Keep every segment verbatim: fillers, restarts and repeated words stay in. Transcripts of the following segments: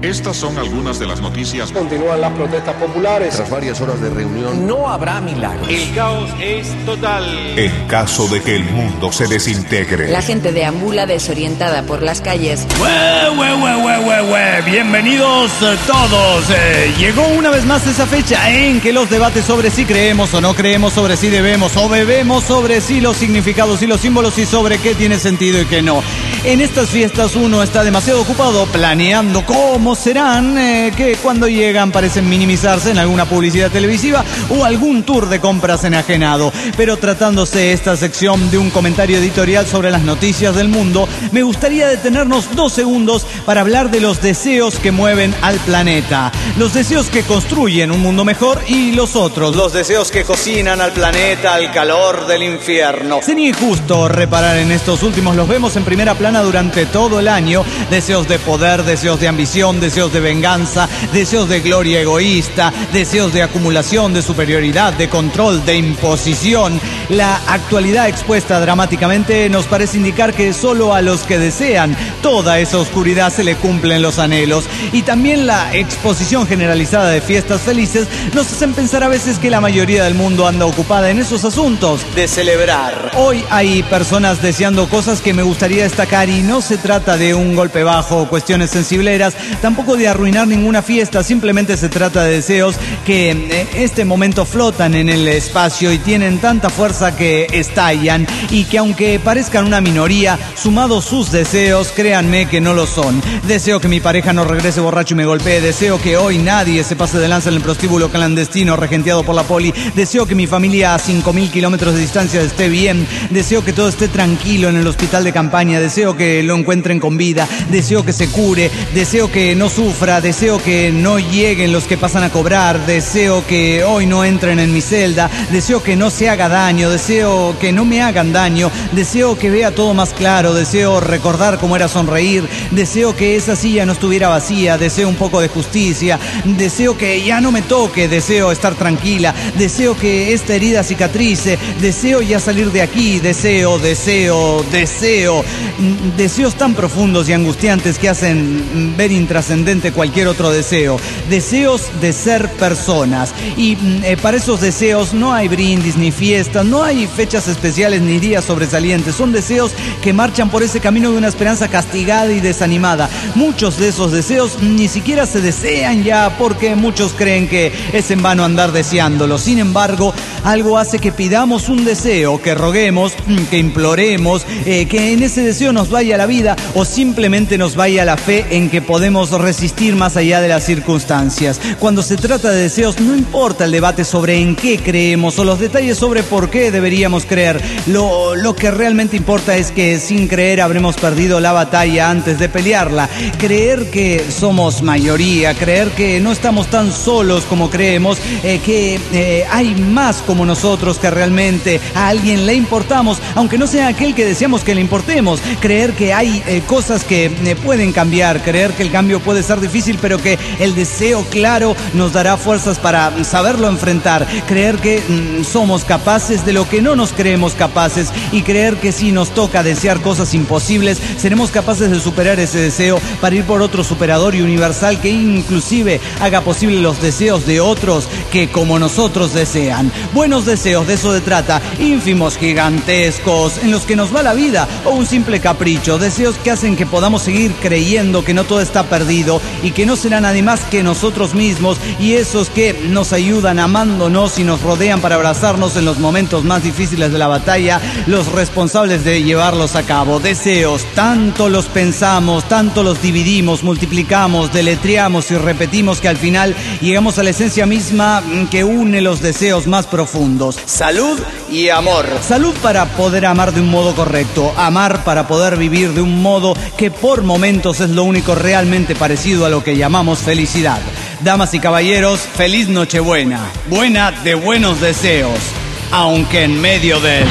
Estas son algunas de las noticias. Continúan las protestas populares. Tras varias horas de reunión, no habrá milagros. El caos es total. En caso de que el mundo se desintegre. La gente deambula desorientada por las calles. ¡Hue, hue, hue, hue, hue, hue! Bienvenidos todos. Eh, llegó una vez más esa fecha en que los debates sobre si creemos o no creemos, sobre si debemos o bebemos, sobre si los significados y los símbolos y sobre qué tiene sentido y qué no. En estas fiestas uno está demasiado ocupado planeando cómo serán, eh, que cuando llegan parecen minimizarse en alguna publicidad televisiva o algún tour de compras enajenado. Pero tratándose esta sección de un comentario editorial sobre las noticias del mundo, me gustaría detenernos dos segundos para hablar de los deseos que mueven al planeta. Los deseos que construyen un mundo mejor y los otros, los deseos que cocinan al planeta al calor del infierno. Sería injusto reparar en estos últimos, los vemos en primera plana durante todo el año. Deseos de poder, deseos de ambición, deseos de venganza, deseos de gloria egoísta, deseos de acumulación, de superioridad, de control, de imposición. La actualidad expuesta dramáticamente nos parece indicar que solo a los que desean toda esa oscuridad se le cumplen los anhelos. Y también la exposición generalizada de fiestas felices nos hacen pensar a veces que la mayoría del mundo anda ocupada en esos asuntos de celebrar. Hoy hay personas deseando cosas que me gustaría destacar y no se trata de un golpe bajo o cuestiones sensibleras, tampoco de arruinar ninguna fiesta, simplemente se trata de deseos que en este momento flotan en el espacio y tienen tanta fuerza que estallan y que aunque parezcan una minoría, sumados sus deseos, créanme que no lo son. Deseo que mi pareja no regrese borracho y me golpee, deseo que hoy nadie se pase de lanza en el prostíbulo clandestino regenteado por la poli, deseo que mi familia a cinco mil kilómetros de distancia esté bien, deseo que todo esté tranquilo en el hospital de campaña, deseo que lo encuentren con vida, deseo que se cure, deseo que no sufra, deseo que no lleguen los que pasan a cobrar, deseo que hoy no entren en mi celda, deseo que no se haga daño, deseo que no me hagan daño, deseo que vea todo más claro, deseo recordar cómo era sonreír, deseo que esa silla no estuviera vacía, deseo un poco de justicia, deseo que ya no me toque, deseo estar tranquila, deseo que esta herida cicatrice, deseo ya salir de aquí, deseo, deseo, deseo, deseos tan profundos y angustiantes que hacen ver intrascendente cualquier otro deseo, deseos de ser personas. Y eh, para esos deseos no hay brindis ni fiestas, no hay fechas especiales ni días sobresalientes, son deseos que marchan por ese camino de una esperanza castigada y desanimada. Muchos de esos deseos ni siquiera se desean ya porque muchos creen que es en vano andar deseándolo. Sin embargo, algo hace que pidamos un deseo, que roguemos, que imploremos, eh, que en ese deseo nos vaya la vida o simplemente nos vaya la fe en que podemos resistir más allá de las circunstancias. Cuando se trata de deseos, no importa el debate sobre en qué creemos o los detalles sobre por qué deberíamos creer. Lo, lo que realmente importa es que sin creer habremos perdido la batalla antes de pelearla. Creer que somos mayoría, creer que no estamos tan solos como creemos, eh, que eh, hay más como nosotros, que realmente a alguien le importamos, aunque no sea aquel que deseamos que le importemos. Creer que hay eh, cosas que eh, pueden cambiar, creer que el cambio puede ser difícil, pero que el deseo claro nos dará fuerzas para saberlo enfrentar. Creer que mm, somos capaces de lo que no nos creemos capaces y creer que si nos toca desear cosas imposibles, seremos capaces de superar ese deseo para ir por otro superador y universal que inclusive haga posible los deseos de otros que como nosotros desean. Buenos deseos, de eso se trata, ínfimos, gigantescos, en los que nos va la vida o un simple capricho, deseos que hacen que podamos seguir creyendo que no todo está perdido y que no será nadie más que nosotros mismos, y esos que nos ayudan amándonos y nos rodean para abrazarnos en los momentos más difíciles de la batalla, los responsables de llevarlos a cabo. Deseos, tanto los pensamos, tanto los dividimos, multiplicamos, deletreamos y repetimos que al final llegamos a la esencia misma que une los deseos más profundos. Salud y amor. Salud para poder amar de un modo correcto, amar para poder vivir de un modo que por momentos es lo único realmente parecido a lo que llamamos felicidad. Damas y caballeros, feliz Nochebuena, buena de buenos deseos, aunque en medio del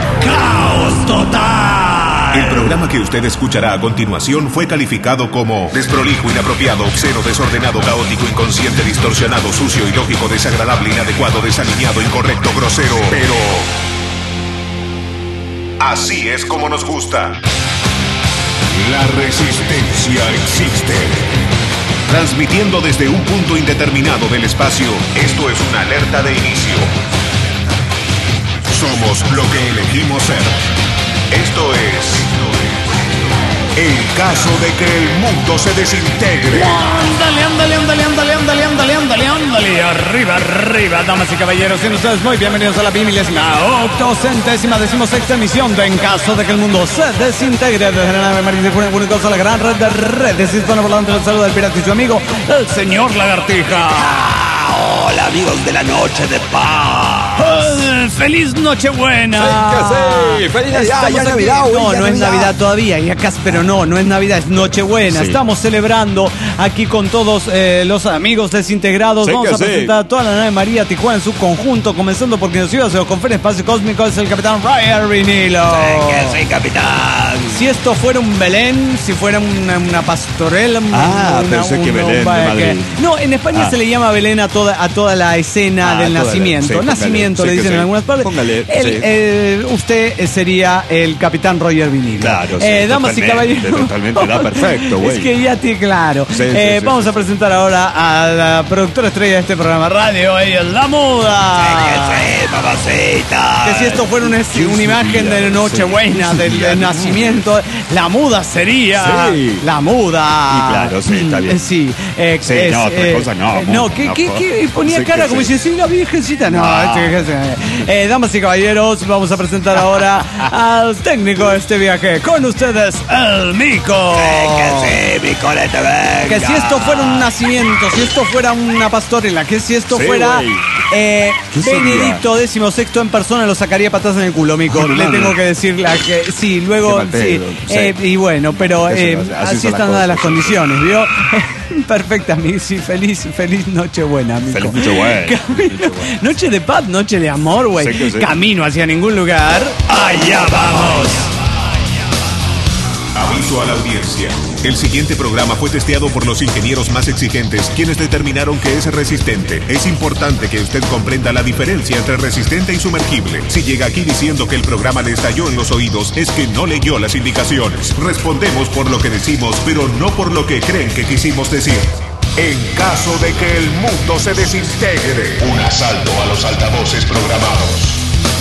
caos total. El programa que usted escuchará a continuación fue calificado como desprolijo, inapropiado, obsceno, desordenado, caótico, inconsciente, distorsionado, sucio, ilógico, desagradable, inadecuado, desalineado, incorrecto, grosero. Pero así es como nos gusta. La resistencia existe. Transmitiendo desde un punto indeterminado del espacio, esto es una alerta de inicio. Somos lo que elegimos ser. Esto es... En caso de que el mundo se desintegre. Ándale, ándale, ándale, ándale, ándale, ándale, ándale, ándale. Arriba, arriba, damas y caballeros. Sean ustedes muy bienvenidos a la bimilésima, octocentésima, decimosexta emisión de En caso de que el mundo se desintegre. Desde la nave marina de Juan Únicos a la gran red de redes. Hispanoparlante, el saludo del pirata y su amigo, el señor Lagartija. Ah, hola, amigos de la noche de paz. Oh, ¡Feliz Nochebuena! Sí, que sí. ¡Feliz Navidad! Ya es Navidad, No, ya no es Navidad. Navidad todavía, y acá, pero no, no es Navidad, es Nochebuena. Sí. Estamos celebrando aquí con todos eh, los amigos desintegrados. Sí, Vamos que a sí. presentar a toda la nave María Tijuana en su conjunto, comenzando porque nos iba a hacer con espacio cósmico, es el capitán Ryan Vinilo. Sí, que sí, capitán. Si esto fuera un Belén, si fuera una, una pastorela, Ah, pensé que Belén de Madrid. No, en España Ah. se le llama Belén a toda, a toda la escena Ah, del toda la- nacimiento. sí, póngale, nacimiento sí, le que dicen sí. en algunas partes. Póngale, El- sí. eh, usted sería el capitán Roger Vinilo. Claro, sí, Eh, damas y totalmente, caballeros. totalmente, da perfecto, güey. Es que ya tiene claro. Sí, sí, Eh, sí, vamos sí, a presentar ahora a la productora estrella de este programa radio, ella es La Sí, Muda. que sí, mamacita. Que si esto fuera una, una imagen de Nochebuena, Sí, del, sí, del no. nacimiento, la muda sería Sí. la muda. Y claro, sí, está bien. Mm, Sí, eh, Sí, no, otra cosa no, eh, mu- no, ¿qué, no, qué, po- qué? Ponía sí, cara que como sí. si la virgencita. No, No. este, que se- eh, damas y caballeros, vamos a presentar ahora al técnico de este viaje. Con ustedes, el Mico. Que sí, mi colete, venga. Que si esto fuera un nacimiento, si esto fuera una pastorela, que si esto Sí, fuera güey. eh, ¿Qué sería? Benedicto XVI en persona, lo sacaría patas en el culo, Mico. No, no, Le no. tengo que decir la que sí, luego Qué mal sí, pedo, sí. eh, y bueno, pero Eso eh, no hace- así así son las están dadas las cosas. condiciones, ¿vio? Perfecta, mi- sí, feliz, feliz Nochebuena, Mico. Feliz Nochebuena, Camino- feliz Nochebuena. Noche de paz, noche de amor, güey. Sí que sí. Camino hacia ningún lugar. Allá vamos. Aviso a la audiencia. El siguiente programa fue testeado por los ingenieros más exigentes, quienes determinaron que es resistente. Es importante que usted comprenda la diferencia entre resistente y sumergible. Si llega aquí diciendo que el programa le estalló en los oídos, es que no leyó las indicaciones. Respondemos por lo que decimos, pero no por lo que creen que quisimos decir. En caso de que el mundo se desintegre. Un asalto a los altavoces programados.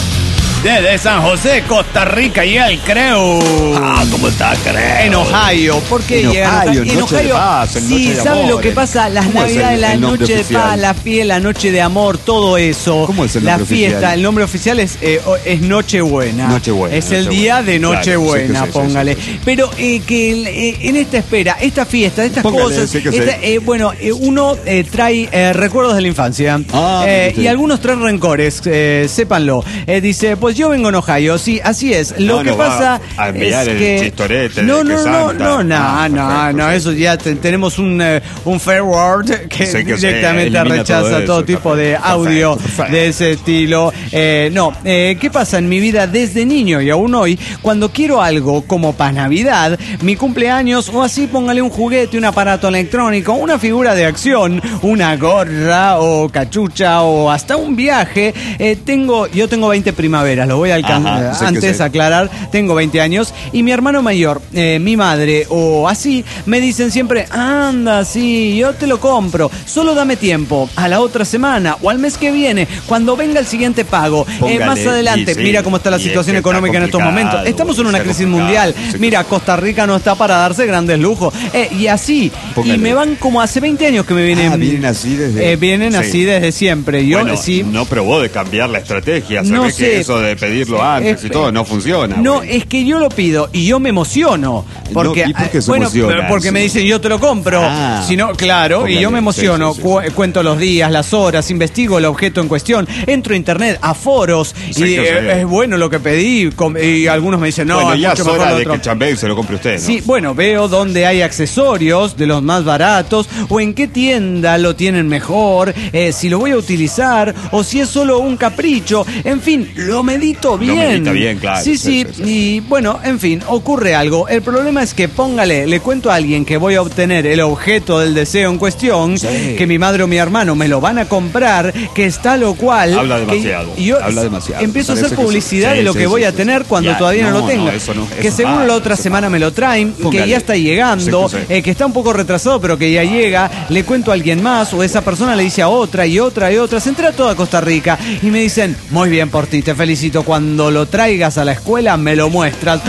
Desde San José, Costa Rica, y el creo. Ah, ¿cómo está, creo? En Ohio, ¿por qué En llegan Ohio, acá? en Noche de Paz, en sí, Noche de ¿sabe Amor, lo que en- pasa? Las ¿Cómo es el- Navidades, la el nombre noche de oficial? paz, la fiesta, la noche de amor, todo eso. ¿Cómo es el La nombre fiesta, oficial? el nombre oficial es, eh, o- es Nochebuena. Nochebuena, Es el Nochebuena. día de Claro, Nochebuena, sí que sí, póngale. sí, sí, sí. Pero eh, que el- eh, en esta espera, esta fiesta, estas Póngale, cosas, sí que sí. esta- eh, bueno, eh, uno eh, trae eh, recuerdos de la infancia. Ah, Eh, mire usted. y algunos traen rencores, eh, sépanlo. Eh, dice, pues yo vengo en Ohio, sí, así es. Lo No, que no va pasa a enviar es el que chistorete no, de no, que no, Santa. no, no, Ah, no, perfecto, no, sí. eso ya te- tenemos un eh, un fair word que Sí, que sí, directamente elimina rechaza todo todo, eso, tipo de perfecto, audio perfecto. de ese estilo. Eh, no, eh, ¿qué pasa en mi vida desde niño y aún hoy? Cuando quiero algo como para Navidad, mi cumpleaños o así, póngale un juguete, un aparato electrónico, una figura de acción, una gorra o cachucha o hasta un viaje. Eh, tengo, yo tengo veinte primaveras, lo voy a alcanzar. Ajá, sí que Antes sí. aclarar, tengo veinte años y mi hermano mayor, eh, mi madre o así, me dicen siempre, anda, sí, yo te lo compro, solo dame tiempo, a la otra semana o al mes que viene, cuando venga el siguiente pago, eh, Póngale, más adelante, y sí, mira cómo está la y es situación que está económica en estos complicado, momentos, estamos en una está crisis complicado, mundial, sí que mira, sí. Costa Rica no está para darse grandes lujos, eh, y así, Póngale. y me van como hace veinte años que me vienen, Ah, vienen así desde- eh, vienen sí. así desde siempre, yo Bueno, sí. no probó de cambiar la estrategia. Se No ve sé. que eso de pedirlo antes Eh, y todo no funciona. No, güey. es que yo lo pido y yo me emociono. Porque, No, ¿y por qué se bueno, emociona? porque me dicen yo te lo compro. Ah. Si no, claro, y Póngale, yo me emociono. sí, sí, sí, cu- sí. Cuento los días, las horas, investigo el objeto en cuestión, entro a internet, a foros, Sí, y que eh, sí. es bueno lo que pedí. com- Y algunos me dicen, no, bueno, es ya mucho es mejor hora lo de otro. que chambee y se lo compre usted, ¿no? Sí, bueno, veo dónde hay accesorios de los más baratos o en qué tienda lo tienen mejor, eh, si lo voy a utilizar o si es solo un capricho. En fin, lo medito bien. Lo medita bien, claro. Sí, sí, sí, sí, sí. y bueno, en fin, ocurre algo. El problema es que póngale, le cuento a alguien que voy a obtener el objeto del deseo en cuestión, Sí. que mi madre o mi hermano me lo van a comprar, que está lo cual... Habla que- demasiado, y yo habla demasiado. empiezo a Parece hacer que sí. publicidad Sí, de lo sí, que sí, voy sí, a sí. tener cuando Ya, todavía no, no, lo tengo. no, eso no, que eso- según ah, la otra eso semana no. me lo traen, que Póngale. ya está llegando, Sí, sí, sí. eh, que está un poco retrasado, pero que ya llega. Le cuento a alguien más, o esa persona le dice a otra y otra y otra. Se entera toda Costa Rica y me dicen, muy bien por ti, te felicito. Cuando lo traigas a la escuela me lo muestras.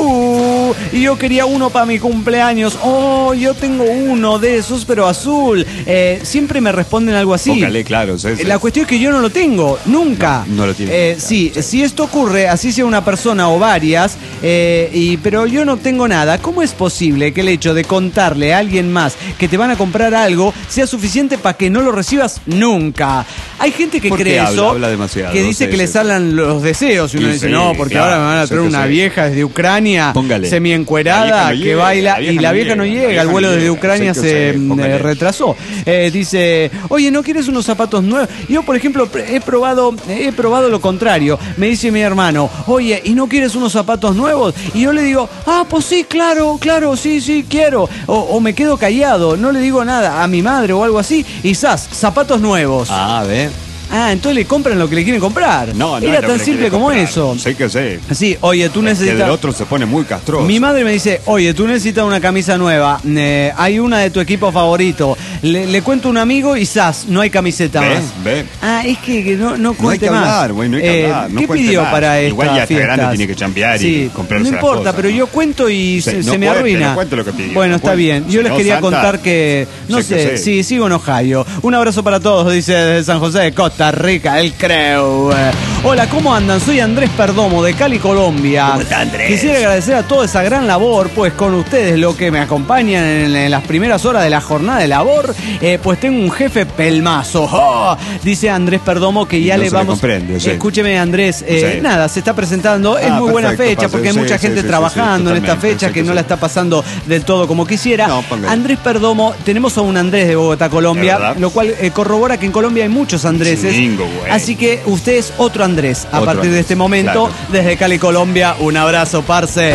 Uh, y yo quería uno para mi cumpleaños. Oh, yo tengo uno de esos, pero azul. Eh, siempre me responden algo así. Póngale, claro. Sí, sí. La cuestión es que yo no lo tengo, nunca. No, no lo tiene Eh, nunca, sí, sí. si esto ocurre, así sea una persona o varias, eh, y, pero yo no tengo nada, ¿cómo es posible que el hecho de contarle a alguien más que te van a comprar algo sea suficiente para que no lo recibas nunca? Hay gente que ¿Por qué cree habla? eso, Habla demasiado, que dice sí, que sí, les sí. hablan los deseos, y uno Y dice, sí, no, porque claro, ahora me van a sí traer que una sí. vieja desde Ucrania, Póngale. semi-encuerada, La vieja no que llega, baila, la vieja y la no vieja no llega, llega, la vieja el no vuelo desde llega, Ucrania sí que se sí, mm, póngale. eh, retrasó. Eh, dice, oye, ¿no quieres unos zapatos nuevos? Yo, por ejemplo, pr- he probado, he probado lo contrario. Me dice mi hermano, oye, ¿y no quieres unos zapatos nuevos? Y yo le digo, ah, pues sí, claro, claro, sí, sí, quiero. O, o me quedo callado, no le digo nada a mi madre o algo así, y zas, zapatos nuevos. Ah, ve. Ah, entonces le compran lo que le quieren comprar. No, no Era es lo tan que simple quiere como comprar. eso. Sí que sí. Sí, oye, tú Que del necesitas... otro se pone muy castroso. Mi madre me dice, oye, tú necesitas una camisa nueva, eh, hay una de tu equipo favorito, le, le cuento a un amigo y zas, no hay camiseta Ve, más. ve. Ah, es que, que no, no No hay cuente que más. hablar, güey, no hay que Eh, hablar. No ¿Qué cuente pidió más. para esta Igual ya está fiestas? grande, tiene que chambear y Sí, comprarse no las importa, cosas, pero ¿no? yo cuento y Sí, se, no se me cuente, arruina. no cuente lo que pidió, Bueno, no está cuente. bien. Yo les No, quería Santa. contar que, no Sí que sé, sí. sí, sigo en Ohio. Un abrazo para todos, dice desde San José de Costa Rica, el creo. Eh, Hola, ¿cómo andan? Soy Andrés Perdomo de Cali, Colombia. ¿Cómo está, Andrés? Quisiera agradecer a toda esa gran labor, pues con ustedes lo que me acompañan en, en las primeras horas de la jornada de labor, eh, pues tengo un jefe pelmazo. ¡Oh! Dice Andrés Perdomo que ya No le se le vamos... comprende, sí. Escúcheme, Andrés, eh, Sí. nada, se está presentando, es Ah, muy buena perfecto, fecha pase, porque hay sí, mucha sí, gente sí, sí, trabajando sí, en esta totalmente, fecha sí que que no sí. la está pasando del todo como quisiera. No, póngale. Andrés Perdomo, tenemos a un Andrés de Bogotá, Colombia, ¿Es verdad? lo cual eh, corrobora que en Colombia hay muchos Andreses. Chingo, güey. Así que usted es otro Andrés a Otro partir de Andrés, este momento, claro. desde Cali, Colombia. Un abrazo, parce.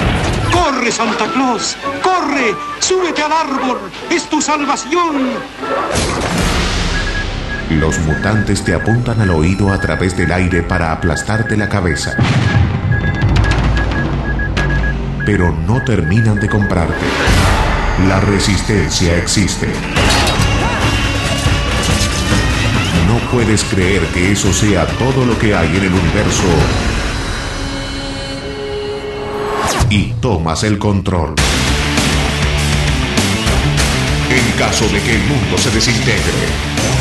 ¡Corre, Santa Claus! ¡Corre! ¡Súbete al árbol! ¡Es tu salvación! Los mutantes te apuntan al oído a través del aire para aplastarte la cabeza. Pero no terminan de comprarte. La resistencia existe. No puedes creer que eso sea todo lo que hay en el universo. Y tomas el control. En caso de que el mundo se desintegre.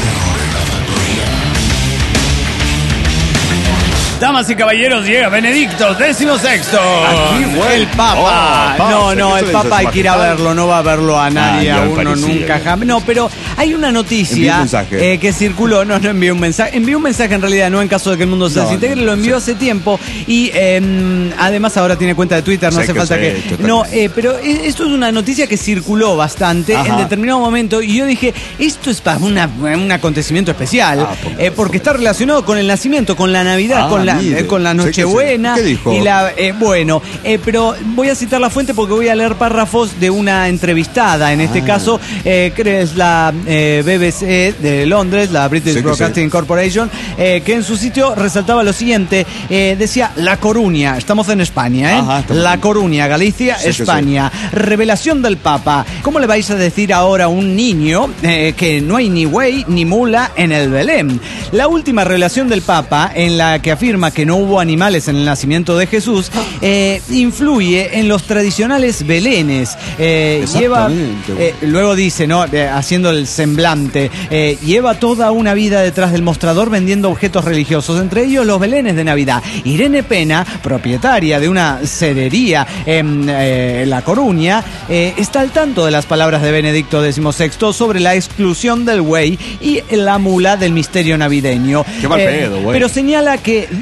Damas y caballeros, llega Benedicto décimo sexto. Aquí, güey. El Papa. Oh, no, Papa, no, ¿qué el se Papa dice, hay su que ir a majestad? verlo, no va a verlo a nadie, Ah, ya a me uno parecía, nunca ya. jamás. No, pero hay una Envié noticia un mensaje. eh, que circuló, no, no envió un mensaje, envió un mensaje en realidad, no en caso de que el mundo se No, desintegre, no, lo envió sí. hace tiempo y eh, además ahora tiene cuenta de Twitter, no Sé hace que falta sé, que... totalmente. No, eh, pero eh, esto es una noticia que circuló bastante Ajá. en determinado momento y yo dije, esto es para una, un acontecimiento especial, Ah, póngale, eh, porque póngale. está relacionado con el nacimiento, con la Navidad, Ah, con la, mire. eh, con la Sé que sí. Nochebuena ¿Qué dijo? y la eh, bueno, eh, pero voy a citar la fuente porque voy a leer párrafos de una entrevistada, en este Ah. caso, eh, creo que es la eh, B B C de Londres, la British Sí que Broadcasting sí. Corporation, eh, que en su sitio resaltaba lo siguiente, eh, decía La Coruña, estamos en España, ¿eh? Ajá, estamos La en- Coruña, Galicia, Sí que España, revelación del Papa. ¿Cómo le vais a decir ahora a un niño eh, que no hay ni buey ni mula en el Belén? La última revelación del Papa, en la que afirma que no hubo animales en el nacimiento de Jesús, eh, influye en los tradicionales belenes. Eh, lleva, Exactamente. eh, luego dice, ¿no? Eh, haciendo el semblante, eh, lleva toda una vida detrás del mostrador vendiendo objetos religiosos, entre ellos los belenes de Navidad. Irene Pena, propietaria de una cerería en eh, La Coruña, eh, está al tanto de las palabras de Benedicto decimosexto sobre la exclusión del buey y la mula del misterio navideño. Qué mal pedo, güey. Pero señala que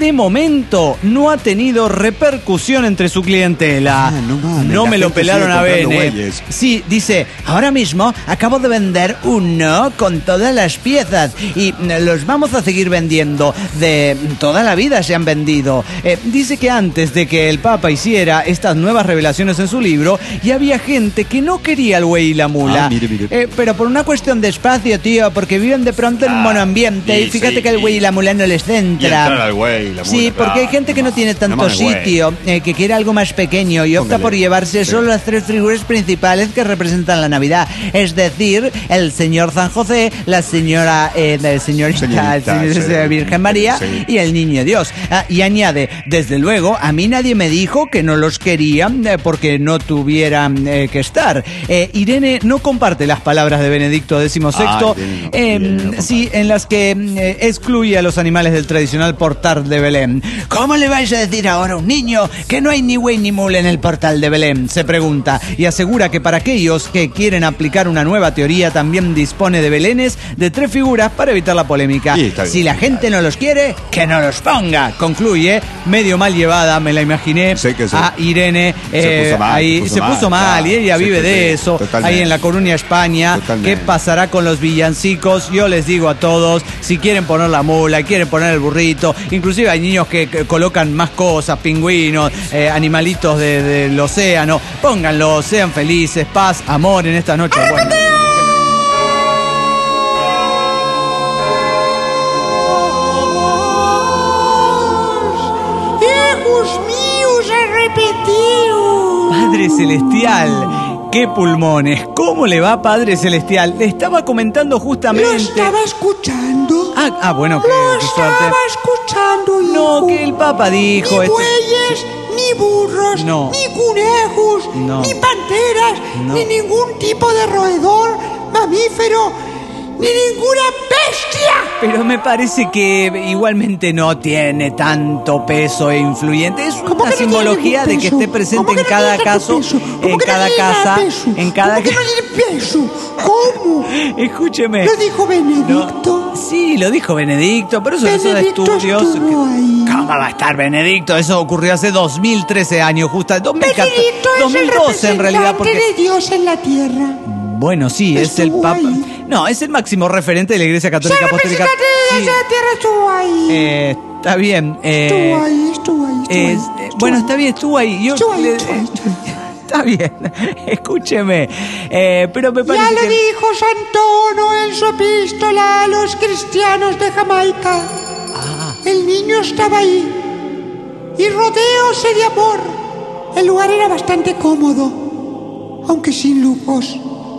de momento no ha tenido repercusión entre su clientela. Ah, no mames, no la me lo gente pelaron sigue a comprando Bene. bueyes. Sí, dice, ahora mismo acabo de vender uno con todas las piezas y los vamos a seguir vendiendo. De toda la vida se han vendido. Eh, dice que antes de que el Papa hiciera estas nuevas revelaciones en su libro, ya había gente que no quería el buey y la mula. Ah, mire, mire. Eh, pero por una cuestión de espacio, tío, porque viven de pronto en un Ah, monoambiente y sí, fíjate sí, que el güey y la mula no les Y entrar centra. al güey, la mula, Sí, porque claro, hay gente que no tiene tanto más el güey. sitio, eh, que quiere algo más pequeño y opta Póngale, por llevarse sí. solo las tres figuras principales que representan la Navidad. Es decir, el señor San José, la señora, eh, la señorita, Señorita, señorita sí. Virgen María Sí. y el niño Dios. Ah, y añade, desde luego, a mí nadie me dijo que no los querían eh, porque no tuvieran eh, que estar. Eh, Irene no comparte las palabras de Benedicto decimosexto, Ah, Irene no, eh, Irene no comparte. sí, en las que eh, excluye a los animales del tradicional portal de Belén. ¿Cómo le vais a decir ahora a un niño que no hay ni güey ni mula en el portal de Belén? Se pregunta y asegura que para aquellos que quieren aplicar una nueva teoría también dispone de belenes de tres figuras para evitar la polémica. Sí, está bien. Si la gente no los quiere, que no los ponga. Concluye, medio mal llevada, me la imaginé Sí que sí. a Irene. Se eh, puso mal, ahí se puso se mal, puso mal claro. y ella Sí vive que de sí, eso. totalmente. Ahí en La Coruña, España. Totalmente. ¿Qué pasará con los villancicos? Yo les digo a todos, si quieren poner la mula, quieren poner el burrito, inclusive hay niños que, que colocan más cosas, pingüinos, eh, animalitos de- del océano, pónganlo, sean felices, paz, amor en esta noche. Bueno, Hijos míos arrepentidos. Padre Celestial, qué pulmones, ¿cómo le va, Padre Celestial? Le estaba comentando Lo justamente... estaba escuchando. Ah, ah, bueno, qué, Lo qué estaba suerte. escuchando, hijo. No, que el Papa dijo... Ni este- bueyes, ni burros, No. ni conejos, No. ni panteras, No. ni ningún tipo de roedor, mamífero, ni ninguna bestia. Pero me parece que igualmente no tiene tanto peso e influyente. Es ¿Cómo una que no tiene simbología de ningún que peso? esté presente ¿Cómo que en no cada tiene caso, peso? ¿Cómo en que no cada tiene casa, peso? en cada ¿Cómo que no tiene peso? ¿Cómo? Escúcheme. ¿Lo dijo Benedicto? No, sí, lo dijo Benedicto, pero eso, eso de Benedicto estudios. estuvo ahí. ¿Cómo va a estar Benedicto? Eso ocurrió hace dos mil trece años, justo dos mil catorce, Benedicto es dos mil el doce en realidad, representante porque de Dios en la tierra. bueno, sí, es el Estuvo Papa. ahí. No, es el máximo referente de la Iglesia Católica Ser Apostólica. representante de Sí. Dios en la tierra estuvo ahí. Eh, está bien. eh, estuvo ahí, estuvo ahí, estuvo Eh, ahí. eh, estuvo bueno, ahí. está bien, estuvo ahí. Yo Estuvo ahí, le- estuvo ahí, estuvo ahí. Está bien, escúcheme. Eh, pero me parece Ya lo que... dijo Santono en su epístola a los cristianos de Jamaica. Ah. El niño estaba ahí y rodeóse de amor. El lugar era bastante cómodo, aunque sin lujos.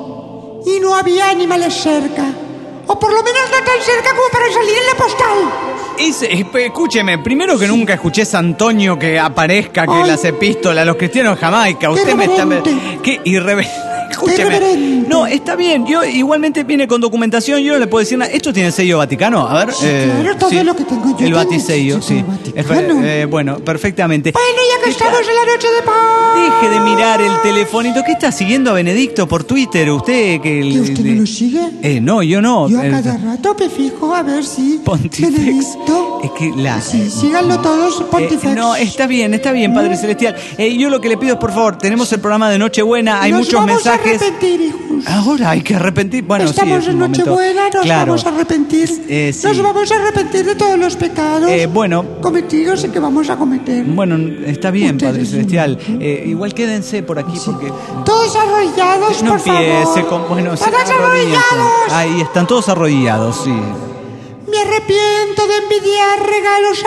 Y no había animales cerca. O por lo menos no tan cerca como para salir en la postal. Ese- esp- escúcheme, primero que nunca escuché San Antonio que aparezca, que Ay. las epístolas, los cristianos en Jamaica. Usted me está... irreverente. Qué irreverente. Escúcheme. irreverente. No, está bien. Yo igualmente viene con documentación. Yo no le puedo decir nada. ¿Esto tiene sello Vaticano? A ver. Sí, claro, todo lo que tengo yo El tiene Batisello, sello sí. Vaticano. Eh, bueno, perfectamente. Bueno, ya que ¿Qué estamos tal? en la noche de paz. Deje de mirar el telefonito. ¿Qué está siguiendo a Benedicto por Twitter? ¿Usted que ¿Que usted no lo sigue? Eh, no, yo no. Yo a Eh, cada rato me fijo a ver si Pontifex. Benedicto... Es que la... Sí, síganlo todos, Pontifex. Eh, no, está bien, está bien, Padre Celestial. Eh, yo lo que le pido es, por favor, tenemos el programa de Nochebuena, hay Nos muchos vamos mensajes. a arrepentir, hijos. Ahora hay que arrepentir. Bueno, Estamos sí, es un en momento. Nochebuena, nos Claro. vamos a arrepentir. Eh, sí. Nos vamos a arrepentir de todos los pecados Eh, bueno. cometidos y que vamos a cometer. Bueno, está bien, Ustedes Padre sí. Celestial. Eh, igual quédense por aquí porque... Todos arrodillados, No por favor. empiece con... Bueno, sí, Todos arrodíllense. arrodillados. Ahí están todos arrodillados, sí. Me arrepiento de envidiar regalos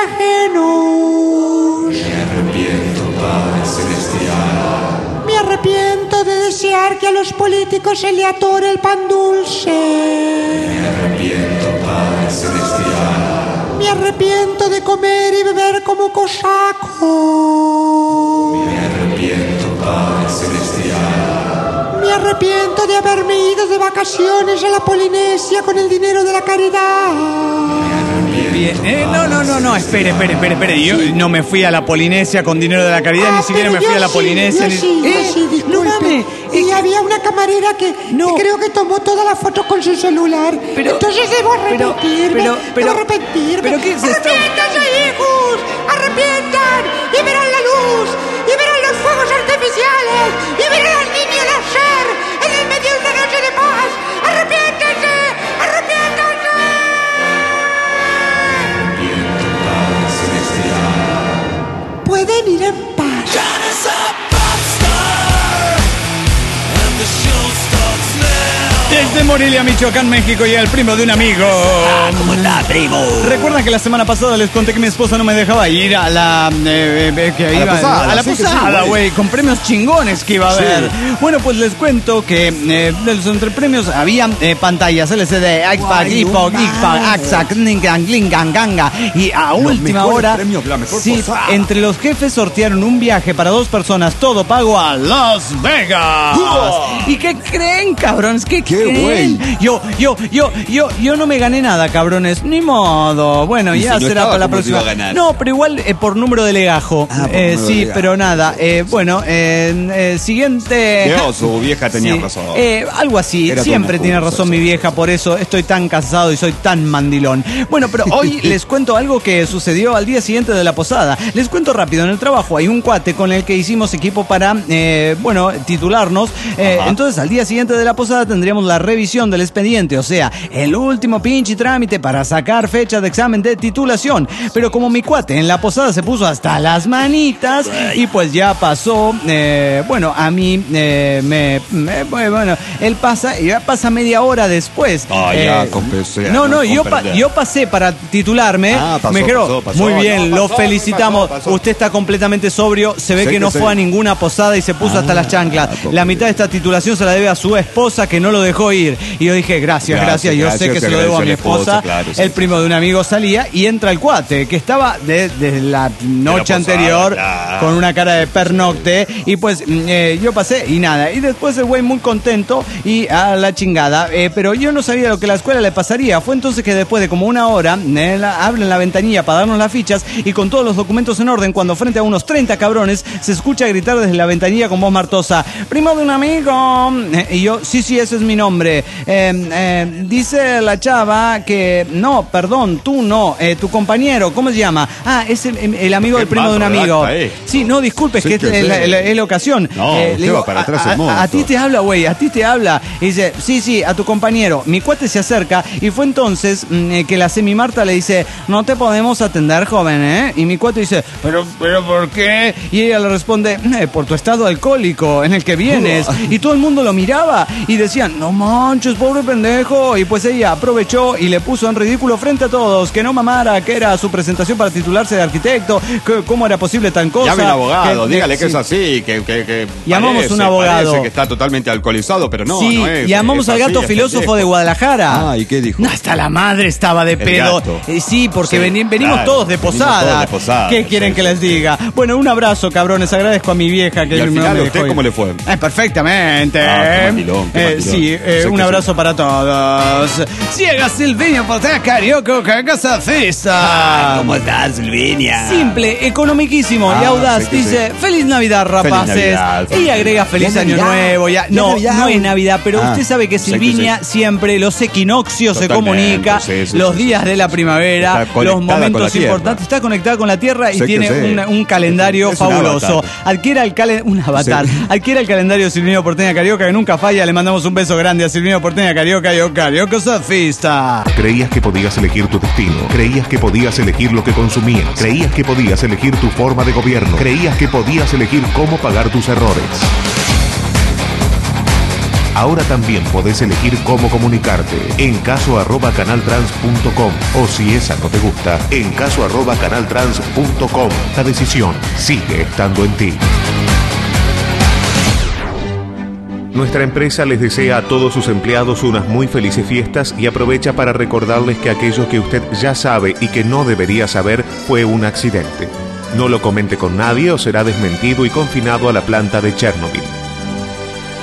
ajenos. Me arrepiento, Padre Celestial. Me arrepiento de desear que a los políticos se le atore el pan dulce. Me arrepiento, Padre Celestial. Me arrepiento de comer y beber como cosaco. Me arrepiento, Padre Celestial. Me arrepiento de haberme ido de vacaciones a la Polinesia con el dinero de la caridad. Me arrepiento, Bien. Eh, no, no, no, no, espere, espere, espere, espere. Yo no me fui a la Polinesia con dinero de la caridad, Ah, ni siquiera me pero fui yo a la sí, Polinesia. yo ni- sí, yo ¿Eh? sí, disculpe. No mames. Y había una camarera que, No. que creo que tomó toda la foto con su celular. Pero- Entonces debo pero- arrepentirme. pero- pero- debo arrepentirme. pero ¿qué es esto? ¡Arrepiéntanse, hijos! ¡Arrepientan! ¡Y verán la luz! ¡Y verán los fuegos artificiales! ¡Y verán al niño nacer en el medio de una noche de paz! ¡Arrepiéntanse! ¡Arrepiéntanse! Pueden ir en paz. Desde Morelia, Michoacán, México, llega el primo de un amigo. ¿Cómo está, primo? Recuerdan que la semana pasada les conté que mi esposa no me dejaba ir a la eh, eh, que A la iba posada, a la sí que sí, posada, güey. güey, con premios chingones que iba a Sí. haber. Bueno, pues les cuento que eh, de los entre premios había eh, pantallas L C D, iPad, Guay, iPod, no iPad, mames. Axac, Ningang, Lingang, Ganga y a última mejores hora premios, la mejor sí, posada. entre los jefes sortearon un viaje para dos personas, todo pago a Las Vegas. ¿Y qué creen, cabrones? ¿Qué, Qué creen? güey. Yo, yo, yo, yo, yo no me gané nada, cabrones. Ni modo. Bueno, Y ya si no será estaba, para la ¿cómo se próxima. iba a ganar? No, pero igual eh, por número de legajo. Ah, por Eh, número de sí, legajo. pero nada. Eh, bueno, eh, eh, siguiente. Leo, su vieja tenía Sí, razón. eh, algo así. Era Siempre todo tiene una razón excusa, mi eso. vieja, por eso estoy tan cansado y soy tan mandilón. Bueno, pero hoy les cuento algo que sucedió al día siguiente de la posada. Les cuento rápido. En el trabajo hay un cuate con el que hicimos equipo para, eh, bueno, titularnos. Eh, Ajá. entonces, al día siguiente de la posada tendríamos la revisión del expediente, o sea, el último pinche trámite para sacar fecha de examen de titulación. Pero como mi cuate en la posada se puso hasta las manitas y pues ya pasó, eh, bueno, a mí eh, me, me- bueno, él pasa y ya pasa media hora después. Ah, Eh, ya, compensé, No, no, no, yo, pa- comprender. yo pasé para titularme. Ah, pasó, me dijeron, pasó, pasó. muy bien, No, lo pasó, felicitamos. pasó, pasó. Usted está completamente sobrio. Se ve Sé que, que no sí. fue a ninguna posada y se puso hasta las chanclas. poco La mitad de esta titulación se la debe a su esposa que no lo dejó ir. Y yo dije, gracias, gracias. Gracias, Yo gracias, sé que te se lo debo a mi agradeció la esposa. esposa, claro, sí, el sí. primo de un amigo salía y entra el cuate que estaba de- desde la noche posada, anterior claro. con una cara de pernocte. Y pues mm, eh, yo pasé y nada. Y después el güey muy contento y a la chingada. Eh, pero yo no sabía lo que a la escuela le pasaría. Fue entonces que después de como una hora, eh, la- abren la ventanilla para darnos las fichas y con todos los documentos en orden, cuando frente a unos treinta cabrones se escucha gritar desde la ventanilla con voz martosa, primo de un amigo. Eh, y yo, sí, sí, ese es mi nombre. Eh, eh, dice la chava que, no, perdón, tú no, eh, tu compañero, ¿cómo se llama? Ah, es el, el amigo Qué del primo de un mal amigo. redacta, eh. Sí, no, disculpe, es Sí que, que es, sí. la, la- es la ocasión. No, Eh, usted le digo, va para atrás a, el a- monstruo. a ti te habla, güey, a ti te habla. Y dice, sí, sí, a tu compañero. Mi cuate se acerca y fue entonces mm, eh, que la semi-Marta le dice, no te podemos atender, joven, ¿eh? Y mi cuate dice, pero, pero, ¿por qué? Y ella le responde, "Eh, por tu estado alcohólico en el que vienes. Y todo el mundo lo miraba y decían, no manches, pobre pendejo. Y pues ella aprovechó y le puso en ridículo frente a todos que no mamara, que era su presentación para titularse de arquitecto, que cómo era posible tan cosa. Llame al abogado, que- dígale que sí. es así, que, que, que Llamamos parece, un abogado. parece que está totalmente alcoholizado, pero no, sí, no es. llamamos es al así, gato es filósofo pendejo. de Guadalajara. Ah, ¿y qué dijo? No, hasta la madre estaba de El pedo. gato. Eh, sí, porque Sí, veni- venimos claro, todos de venimos posada. todos de posada, ¿Qué quieren sí, que sí, les sí. diga? Bueno, un abrazo, cabrones. Agradezco a mi vieja que ¿Y al no final me a usted dejó ir. cómo le fue? Eh, perfectamente. Ah, qué mandilón, qué Eh, mandilón. sí, eh, Sé un que abrazo sí. para todos. Ciega Silviño, Portea Carioca, Casa Ah, Fista. ¿Cómo estás, Silvinia? Simple, economiquísimo y Ah, audaz. sé que Dice, sí. feliz Navidad, rapaces. Navidad, feliz Ella agrega Navidad. feliz Ya año Navidad. nuevo. Ya, Ya no, Navidad. no es Navidad, pero Ah, usted sabe que sé que Silvinia sí. siempre los equinoccios se Totalmente, comunica, sí, sí, los sí, días sí. de la primavera, Está conectada los con la momentos Tierra. importantes. Está conectada con la Tierra y Sé que tiene sí. un, un calendario Es un fabuloso. avatar. Adquiera el calen- un avatar. Sí. Adquiera el calendario de Silvino Porteña Carioca que nunca falla. Le mandamos un beso grande a Silvino Porteña Carioca y a Carioca Safista. Creías que podías elegir tu destino. Creías que podías elegir lo que consumías. Creías que podías elegir tu forma de gobierno. Creías que podías elegir cómo pagar tus errores. Ahora también podés elegir cómo comunicarte. En caso arroba canaltrans punto com. O si esa no te gusta, en caso arroba canaltrans punto com. La decisión sigue estando en ti. Nuestra empresa les desea a todos sus empleados unas muy felices fiestas y aprovecha para recordarles que aquello que usted ya sabe y que no debería saber fue un accidente. No lo comente con nadie o será desmentido y confinado a la planta de Chernobyl.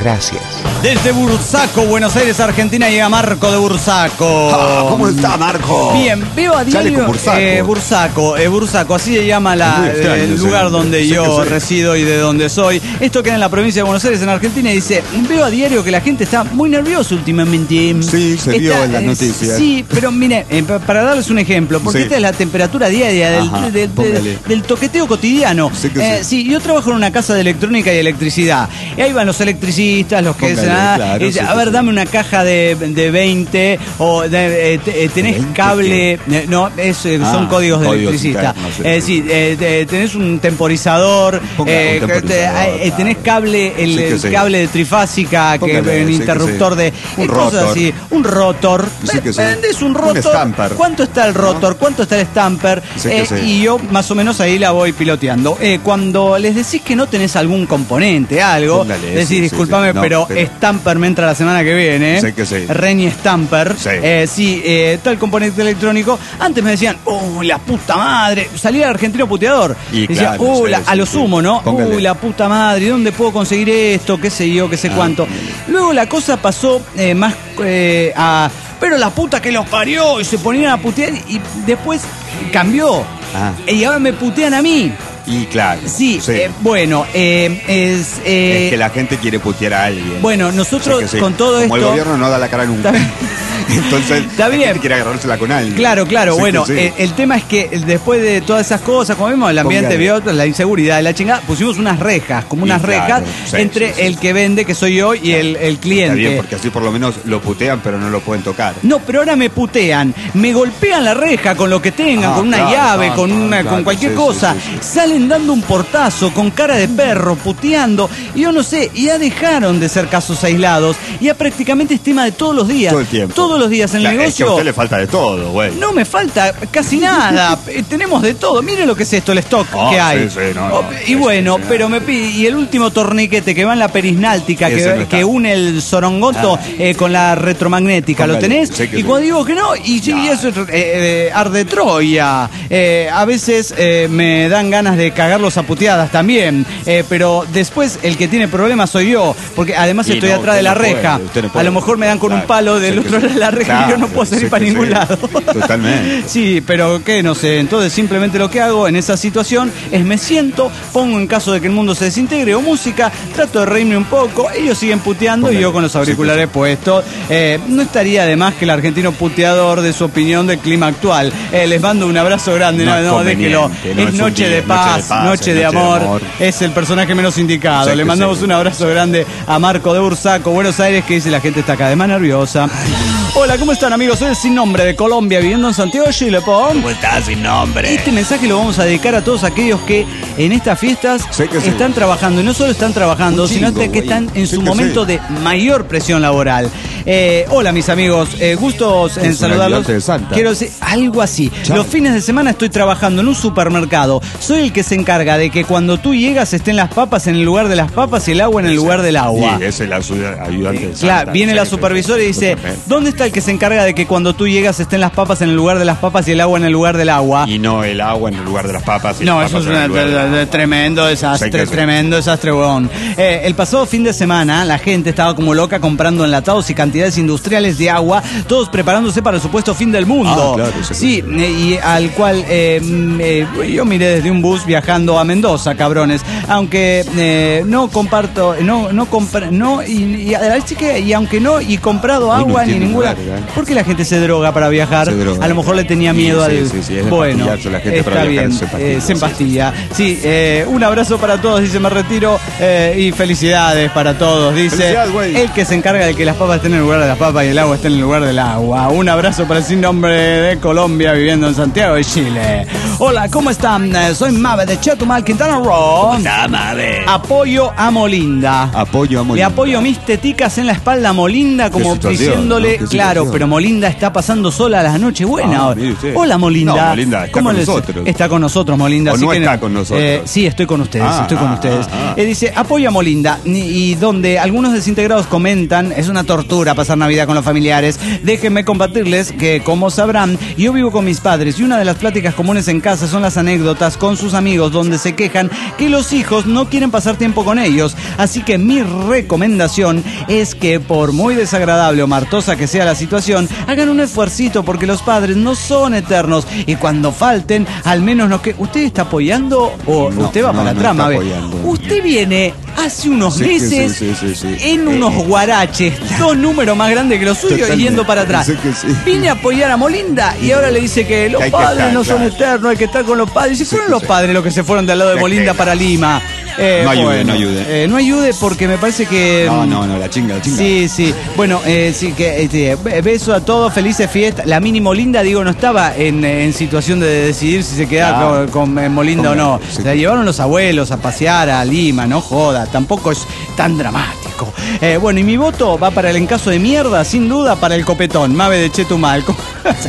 Gracias. Desde Bursaco, Buenos Aires, Argentina, llega Marco de Bursaco. Ah, ¿cómo está, Marco? Bien, veo a Sale diario con Bursaco. eh, Bursaco, eh, Bursaco, así se llama la, Es muy extraño, el sí. lugar donde Sí, yo sí. resido y de donde soy. Esto queda en la provincia de Buenos Aires, en Argentina, y dice, veo a diario que la gente está muy nerviosa últimamente. Sí, se vio Está, en las eh, noticias. Sí, pero mire, eh, pa- para darles un ejemplo, porque Sí. esta es la temperatura diaria del, Ajá, del- del- póngale. del toqueteo cotidiano. Sí que Eh, sí. sí, yo trabajo en una casa de electrónica y electricidad. Y ahí van los electricistas, los que Póngale, dicen, ah, claro, y dice, sí, a sí, ver, sí. dame una caja de, de veinte, o de, eh, te- eh, tenés ¿veinte cable, eh, no, es, eh, son Ah, códigos de códigos electricista. internos, sí, Eh, sí. sí, eh, te- tenés un temporizador, Ponga eh, un que te- temporizador, eh, tenés cable, el, Sí que el sí. cable de trifásica, que Póngale, un sí que interruptor sí. de Un eh, cosas rotor. así, un rotor. Sí que sí. Vendés un Un rotor. stamper. ¿Cuánto está el rotor? ¿Cuánto está el stamper? Sí que Eh, sí. Y yo más o menos ahí la voy piloteando. Eh, cuando les decís que no tenés algún componente, algo, Póngale, decís, sí, sí, discúlpame, sí. No, pero, pero- Stamper me entra la semana que viene. Sí que sí. Reni Stamper. Sí. Eh, sí, eh, tal componente electrónico. Antes me decían, uy, la puta madre. Salía el argentino puteador. Y Decía, claro, uy, sí, la- sí, a lo sí. sumo, ¿no? Póngale. Uy, la puta madre, ¿dónde puedo conseguir esto? ¿Qué sé yo? ¿Qué sé Ah. cuánto? Luego la cosa pasó eh, más eh, a. Pero la puta que los parió, y se ponían a putear, y después cambió. Ah. Y ahora me putean a mí. Y claro. Sí, eh, bueno, eh, es. eh, es que la gente quiere putear a alguien. Bueno, nosotros Sí que sí. con todo Como esto. el gobierno no da la cara nunca. Está bien. Entonces, Está la bien. gente quiere agarrársela con alguien. Claro, claro, Sí que bueno, sí. eh, el tema es que después de todas esas cosas, como vimos, el ambiente, Póngale. vio la inseguridad de la chingada, pusimos unas rejas, como Y unas claro, rejas sí, entre sí, sí, el sí. que vende, que soy yo, y el, el Está cliente. bien, porque así por lo menos lo putean, pero no lo pueden tocar. No, pero ahora me putean, me golpean la reja con lo que tengan, Ah, con una claro, llave, claro, con una, claro, con cualquier sí, cosa. sí, sí, sí. Salen dando un portazo con cara de perro, puteando. Y yo no sé, ya dejaron de ser casos aislados. Ya prácticamente es tema de todos los días. Todo el tiempo. Todos los días en el Claro, es que a negocio. usted le falta de todo, güey. No me falta casi nada. Eh, Tenemos de todo. Mire lo que es esto, el stock Ah, que hay. sí, sí, no, no, Oh, y sí, bueno, sí, sí. pero me pide. Y el último torniquete que va en la perisnáltica, Ese que, no está. que une el sorongoto Ah. eh, con la retromagnética. ¿Lo Póngale, tenés? sé que Y sí. cuando digo que no, y sí, Ya. eso es eh, eh, arde Troya. Eh, a veces eh, me dan ganas de cagarlos a puteadas también. Eh, pero después el que tiene problemas soy yo. Porque además Y estoy no, atrás de usted la no puede, reja. usted no A puede. lo mejor me dan con un Claro, palo del sé otro que lado sí. de la reja y yo Claro, no puedo salir sé para que ningún sí. lado. Totalmente. Sí, pero qué, no sé. Entonces simplemente lo que hago en esa situación es me siento, pongo en caso de que el mundo se desintegre o música, trato de reírme un poco, ellos siguen puteando Póngale. y yo con los auriculares puestos. Eh, no estaría de más que el argentino puteador de su opinión del clima actual. Eh, les mando un abrazo grande, no, No es no, déjelo. conveniente, no es es un noche día, de es paz, noche de, amor. Es el personaje menos indicado. Sí Le que mandamos sí. un abrazo grande a Marco de Bursaco, Buenos Aires, que dice la gente está cada vez más nerviosa. Hola, ¿cómo están, amigos? Soy el Sin Nombre de Colombia, viviendo en Santiago de Chile, po. ¿Cómo estás sin nombre? Este mensaje lo vamos a dedicar a todos aquellos que en estas fiestas Sí que sí. están trabajando. Y no solo están trabajando, Un sino chingo, hasta que güey. están en Sí su que momento sí. de mayor presión laboral. Eh, hola, mis amigos. Eh, gustos en Es un saludarlos. ayudante de Santa. Quiero decir algo así. Chao. Los fines de semana estoy trabajando en un supermercado. Soy el que se encarga de que cuando tú llegas estén las papas en el lugar de las papas y el agua en el lugar del agua. Sí, es el ayu- ayudante de Claro, Santa. viene Sí, la sí, supervisora y dice, totalmente. ¿dónde está el que se encarga de que cuando tú llegas estén las papas en el lugar de las papas y el agua en el lugar del agua? Y no el agua en el lugar de las papas. y No, las eso es papas en un el lugar de la- tremendo desastre, Sí que sí. tremendo desastre, weón. Eh, el pasado fin de semana la gente estaba como loca comprando enlatados y cantidades industriales de agua, todos preparándose para el supuesto fin del mundo. Ah, claro, sí, sí, eh, y al cual eh, mm, eh, yo miré desde un bus viajando a Mendoza, cabrones. Aunque eh, no comparto, no, no compra, no, y, y, así que, y aunque no, y comprado Uy, no agua ni entiendo ninguna. nada, ¿eh? ¿Por qué la gente se droga para viajar? Se droga. A lo mejor le tenía Sí, miedo sí, al. sí, sí, es de bueno, pastillarse la gente está para viajar, bien, se empastilla, eh, se sí, empastilla. Sí, eh, un abrazo para todos, dice, me retiro. eh, y felicidades para todos, dice. Felicidades, güey. El que se encarga de que las papas estén en el lugar de las papas y el agua esté en el lugar del agua. Un abrazo para el Sin Nombre de Colombia, viviendo en Santiago de Chile. Hola, ¿cómo están? Eh, Soy Mabe de Chetumal, Quintana Roo. Está, madre. Apoyo a Molinda. Apoyo a Le Molinda. apoyo mis teticas en la espalda a Molinda, como situación, diciéndole, ¿no? Qué claro, situación. pero Molinda está pasando sola las noches buenas. Ah, mire usted. Hola, Molinda. No, Molinda está con nosotros. Está con nosotros, Molinda. ¿O así no que, está con nosotros? eh, sí, estoy con ustedes, Ah, estoy con ah, ustedes. ah, ah. Eh, dice, apoyo a Molinda. Y, y donde algunos desintegrados comentan, es una tortura encanta pasar Navidad con los familiares. Déjenme compartirles que, como sabrán, yo vivo con mis padres y una de las pláticas comunes en casa son las anécdotas con sus amigos donde se quejan que los hijos no quieren pasar tiempo con ellos. Así que mi recomendación es que, por muy desagradable o martosa que sea la situación, hagan un esfuercito porque los padres no son eternos y cuando falten, al menos no que... ¿Usted está apoyando o No, usted va no, para no atrás, está Mabe? apoyando. Usted viene hace unos Sí, meses sí, sí, sí, sí. en Eh, unos eh. guaraches, dos números más grandes que los suyos, y Totalmente. yendo para atrás. Sí que sí. Vine a apoyar a Molinda y ahora le dice que los Que hay que padres estar, no son claro. eternos, hay que estar con los padres. Y si Sí fueron que los sí. padres los que se fueron del lado de Que Molinda tenga. para Lima. Eh, No ayude, bueno, no ayude. eh, no ayude porque me parece que... No, no, no, la chinga, la chinga. Sí, sí. Bueno, eh, sí, que este, be- beso a todos, felices fiestas. La mini Molinda, digo, no estaba en, en situación de decidir si se quedaba Claro. con, con, eh, Molinda o no. Sí. La llevaron los abuelos a pasear a Lima, no joda, tampoco es tan dramático. Eh, bueno, y mi voto va para el encaso de mierda, sin duda, para el copetón, Mabe de Chetumal. ¿Cómo,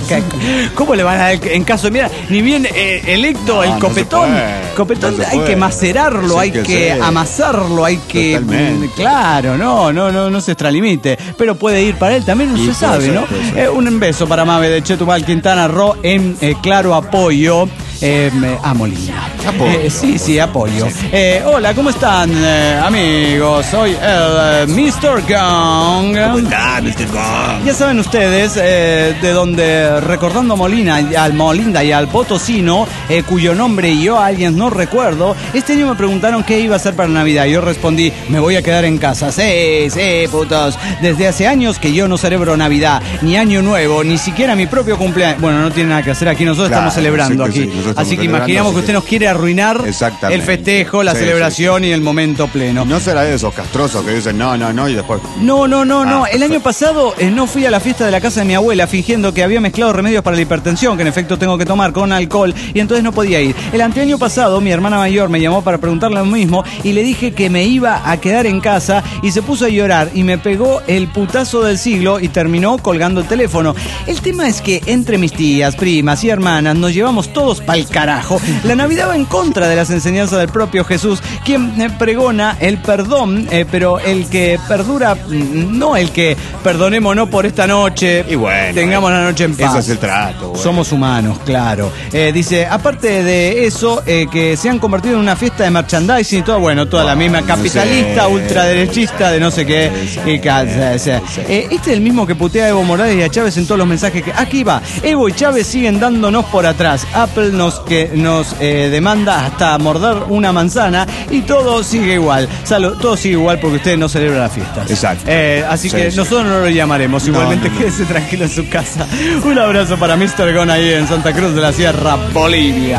cómo le van a dar el encaso de mierda? Ni bien eh, electo No, el no se copetón. puede, Copetón no se hay puede. que macerarlo, Sí hay que que sí. amasarlo, hay que... Totalmente. Claro, no, no, no, no se extralimite. Pero puede ir para él también, no Y se puede sabe, ser, ¿no? puede ser. Eh, un beso para Mabe de Chetumal, Quintana Roo, en eh, claro apoyo eh, a Molina. Apoyo, Eh, sí, sí, apoyo. Sí. Eh, hola, ¿cómo están, eh, amigos? Soy el eh, mister Gong. ¿Cómo está, mister Gong? Ya saben ustedes eh, de donde, recordando a Molina, y al Molinda y al Potosino, eh, cuyo nombre yo a alguien no recuerdo, este año me preguntaron qué iba a hacer para Navidad. Yo respondí, me voy a quedar en casa. Sí, sí, putos. Desde hace años que yo no celebro Navidad, ni Año Nuevo, ni siquiera mi propio cumpleaños. Bueno, no tiene nada que hacer aquí, nosotros Claro, estamos celebrando sí que aquí. sí, nosotros estamos así que celebrando, imaginamos así que usted que- nos quiere arruinar Exactamente. el festejo, la Sí, celebración y el momento pleno. No será de esos castrosos que dicen no, no, no y después. No, no, no, no. Ah, El año perfecto. pasado eh, no fui a la fiesta de la casa de mi abuela fingiendo que había mezclado remedios para la hipertensión, que en efecto tengo que tomar con alcohol, y entonces no podía ir. El anteaño pasado mi hermana mayor me llamó para preguntarle lo mismo y le dije que me iba a quedar en casa y se puso a llorar y me pegó el putazo del siglo y terminó colgando el teléfono. El tema es que entre mis tías, primas y hermanas nos llevamos todos pa'l carajo. La Navidad va en contra de las enseñanzas del propio Jesús, quien eh, pregona el perdón, eh, pero el que perdura, mm, no el que perdonémonos por esta noche, Y bueno, tengamos eh, la noche en paz. ese es el trato, güey. Somos humanos, claro. Eh, dice, aparte de eso, eh, que se han convertido en una fiesta de merchandising y todo, bueno, toda la misma capitalista, sí. ultraderechista, de no sé qué. y ca- o sea, eh, este es el mismo que putea a Evo Morales y a Chávez en todos los mensajes que... Aquí va, Evo y Chávez siguen dándonos por atrás. Apple nos, que nos eh, demanda hasta morder una manzana y todo sigue igual. Salud, todo sigue igual porque ustedes no celebran las fiestas. Exacto. Eh, así Sí, que sí. nosotros no lo llamaremos. No, Igualmente, no, no. quédese tranquilo en su casa. Un abrazo para mister Gon ahí en Santa Cruz de la Sierra, Bolivia.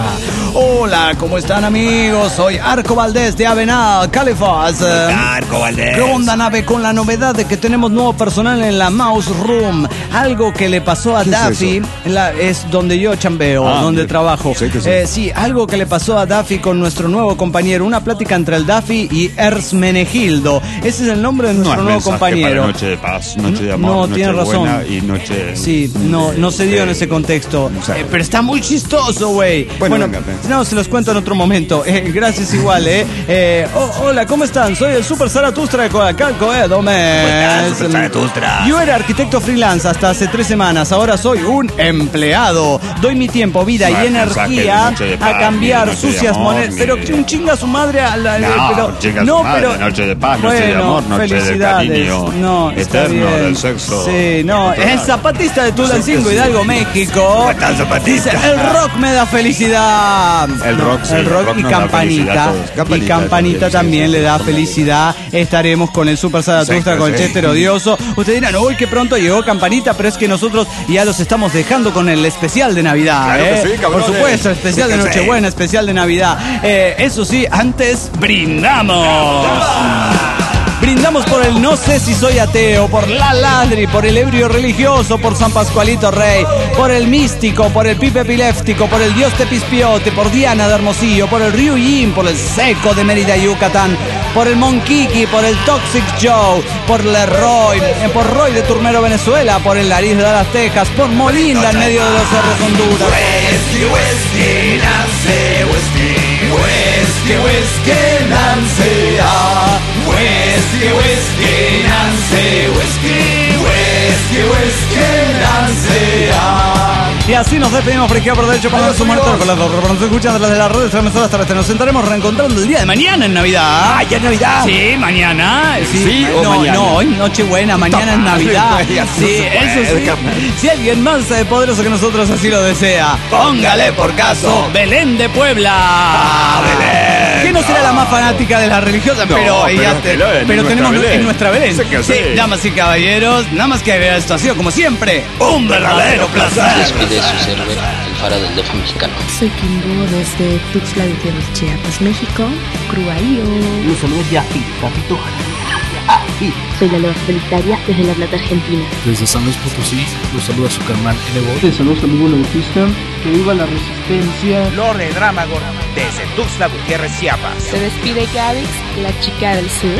Hola, ¿cómo están, amigos? Soy Arco Valdés de Avenal, California. Arco Valdés. ¿Qué onda, nave? Con la novedad de que tenemos nuevo personal en la Mouse Room. Algo que le pasó a ¿Qué es Daffy, eso? la- es donde yo chambeo, Ah, donde mire. trabajo. Sí que sí. Eh, sí, algo que le pasó a Daffy con nuestro nuevo compañero. Una plática entre el Daffy y Erzmenegildo. Ese es el nombre de No nuestro es nuevo mensaje compañero. para noche de paz, noche de No, amor, noche tiene razón. buena y noche. Sí, no, no se dio en ese contexto. o sea, Eh, pero está muy chistoso, güey. Bueno, venga, venga. no, se los cuento en otro momento. Eh, gracias igual, ¿eh? eh oh, hola, ¿cómo están? Soy el Super Zaratustra de Coacalco, ¿eh? ¿Cómo estás, Super Zaratustra? Yo era arquitecto freelance hasta hace tres semanas. Ahora soy un empleado. Doy mi tiempo, vida No y es mensaje de energía noche de a paz, cambiar ni de noche de sucias amor, monedas. ni Pero de- que un chinga a su madre a la. No, pero, chinga a su no, madre, pero. noche de paz, noche de Bueno, amor, noche de felicidades. cariño No, está eterno bien. del sexo Sí, no. natural. El zapatista de Sí, Tulancingo, que sí. Hidalgo, México. ¿Cómo estás, zapatista? Dice, el rock me da felicidad. El No, rock, sí, el el rock rock y nos da felicidad campanita. a todos. Y Campanita campanita también, también sí, le sí, da sí. felicidad. Estaremos con el Super Zaratustra, Sí, con el sí. Chester odioso. Ustedes dirán, uy, que pronto llegó campanita, pero es que nosotros ya los estamos dejando con el especial de Navidad. Claro que ¿eh? sí, Por cabrones. supuesto, especial Sí de que sí. Nochebuena, especial de Navidad. Eh, eso sí, antes brindamos. Brindamos por el no sé si soy ateo, por la ladri, por el ebrio religioso, por San Pascualito Rey, por el místico, por el pipe epiléptico, por el dios Tepispiote, por Diana de Hermosillo, por el Ryujin, por el seco de Mérida, Yucatán, por el Monquiqui, por el Toxic Joe, por Leroy, eh, por Roy de Turmero, Venezuela, por el Nariz de Dallas, Texas, por Molinda en medio de los cerros, Honduras. Whisky, whisky, Nancy, whisky, whisky, whisky, Nancy, ah. Whisky, whisky, Nancy, whisky, Y así nos despedimos, Fresquea por derecho para su muerte. Con las dos nos escuchan de las redes transmisoras terrestres. Nos estaremos reencontrando el día de mañana en Navidad. ¡Ah, ya es Navidad! Sí, mañana. Sí, ¿Sí o no, mañana? no, hoy Nochebuena, mañana es Navidad. Sí, eso sí. Si alguien más eh, poderoso que nosotros así lo desea, Póngale por caso. Belén de Puebla. ¡Ah, Belén! Que no será la más fanática de las religiosas, No, pero, pero ya es te- Belén, pero es tenemos nuestra en Belén. nuestra Belén. Sé que Sí, sí. damas y caballeros, nada más que agregar, esto ha sido como siempre un verdadero placer. Despide su server, el faro del D F mexicano. Soy Kimbo desde Tuxtla Gutiérrez, Chiapas, México. Cruaío. Los saludos de Afi, Papito. Afi. Soy la Loa Solitaria desde La Plata, Argentina. Desde San Luis Potosí, los saluda su carnal Evo. Les saludos a amigo Bautista. Que viva la resistencia. Lore Dramagor, desde Tuxtla Gutiérrez, Chiapas. Se despide Gavix, la chica del sur.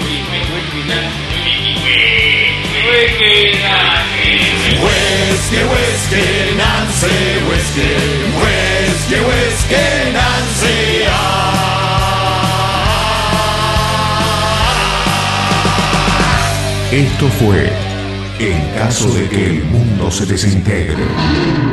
Huesque, huesque, Nancy, huesque, huesque, huesque, Nancy. Esto fue En caso de que el mundo se desintegre.